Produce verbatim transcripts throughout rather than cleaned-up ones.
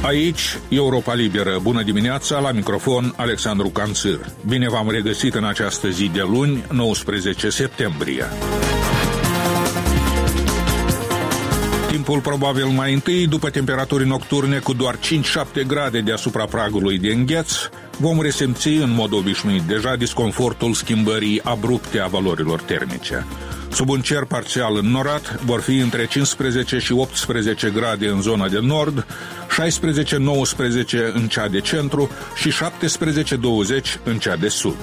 Aici, Europa Liberă. Bună dimineața, la microfon Alexandru Canțir. Bine v-am regăsit în această zi de luni, nouăsprezece septembrie. Timpul probabil mai întâi, după temperaturi nocturne cu doar cinci șapte grade deasupra pragului de îngheț, vom resimți în mod obișnuit deja disconfortul schimbării abrupte a valorilor termice. Sub un cer parțial înnorat vor fi între cincisprezece și optsprezece grade în zona de nord, șaisprezece nouăsprezece în cea de centru și șaptesprezece douăzeci în cea de sud.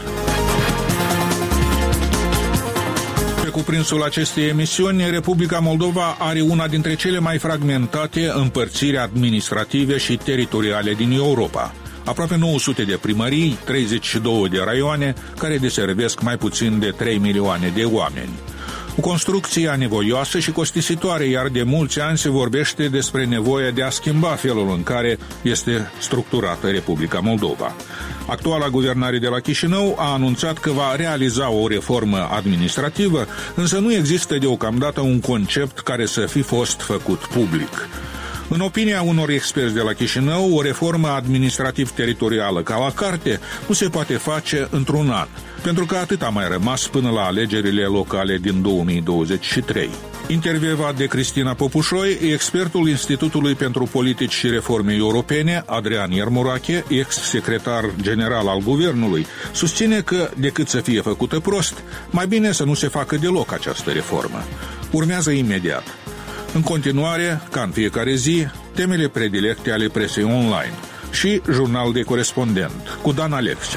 Pe cuprinsul acestei emisiuni, Republica Moldova are una dintre cele mai fragmentate împărțiri administrative și teritoriale din Europa. Aproape nouă sute de primării, treizeci și două de raioane, care deservesc mai puțin de trei milioane de oameni. O construcție anevoioasă și costisitoare, iar de mulți ani se vorbește despre nevoia de a schimba felul în care este structurată Republica Moldova. Actuala guvernare de la Chișinău a anunțat că va realiza o reformă administrativă, însă nu există deocamdată un concept care să fi fost făcut public. În opinia unor experți de la Chișinău, o reformă administrativ-teritorială ca la carte nu se poate face într-un an, pentru că atât a mai rămas până la alegerile locale din două mii douăzeci și trei. Intervievat de Cristina Popușoi, expertul Institutului pentru Politici și Reforme Europene, Adrian Iermurache, ex-secretar general al guvernului, susține că, decât să fie făcută prost, mai bine să nu se facă deloc această reformă. Urmează imediat. În continuare, ca în fiecare zi, temele predilecte ale presei online și jurnal de corespondent cu Dan Alexe.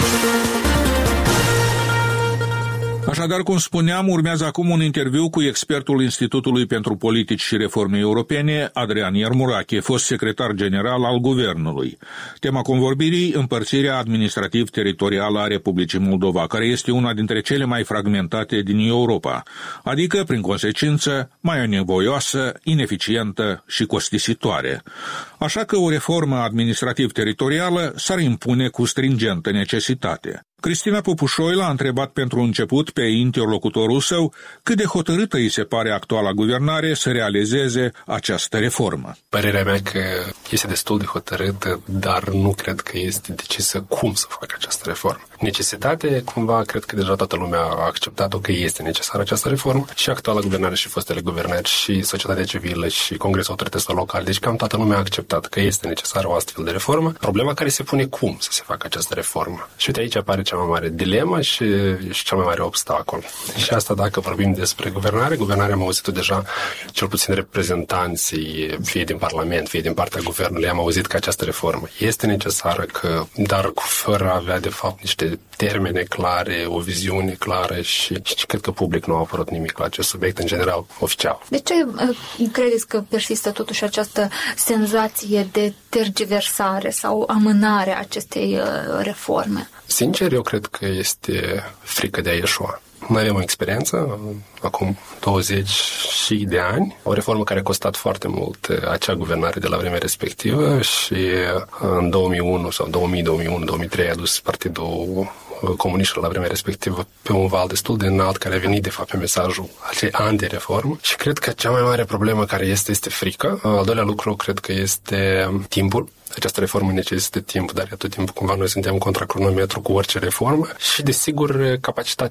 Așadar, cum spuneam, urmează acum un interviu cu expertul Institutului pentru Politici și Reforme Europene, Adrian Iermurache, fost secretar general al guvernului. Tema convorbirii, împărțirea administrativ-teritorială a Republicii Moldova, care este una dintre cele mai fragmentate din Europa, adică, prin consecință, mai nevoioasă, ineficientă și costisitoare. Așa că o reformă administrativ-teritorială s-ar impune cu stringentă necesitate. Cristina Popușoi l-a întrebat pentru început pe interlocutorul său cât de hotărâtă îi se pare actuala guvernare să realizeze această reformă. Părerea mea că este destul de hotărâtă, dar nu cred că este decisă cum să facă această reformă. Necesitate, cumva, cred că deja toată lumea a acceptat-o că este necesară această reformă, și actuala guvernare și fostele guvernări și societatea civilă și Congresul Autorităților Locale. Deci cam toată lumea a acceptat că este necesară o astfel de reformă. Problema care se pune cum să se facă această reformă. Și uite aici apare cea mai mare dilemă și, și cel mai mare obstacol. Și asta dacă vorbim despre guvernare, guvernarea am auzit-o deja, cel puțin reprezentanții, fie din Parlament, fie din partea guvernului, am auzit că această reformă este necesară, că, dar fără a avea de fapt niște termene clare, o viziune clară și, și cred că public nu a apărut nimic la acest subiect, în general, oficial. De ce credeți că persistă totuși această senzație de tergiversare sau amânare a acestei reforme? Sincer, eu cred că este frică de a ieșua. Noi avem o experiență, acum douăzeci de ani, o reformă care a costat foarte mult acea guvernare de la vremea respectivă și în două mii unu sau două mii, două mii unu, două mii trei a dus Partidul Comuniștilor la vremea respectivă pe un val destul de înalt care a venit de fapt pe mesajul acelei ani de reformă și cred că cea mai mare problemă care este este frică. Al doilea lucru cred că este timpul. Această reformă necesită timp, dar tot timpul cumva noi suntem contra cronometru cu orice reformă și, desigur, capacitatea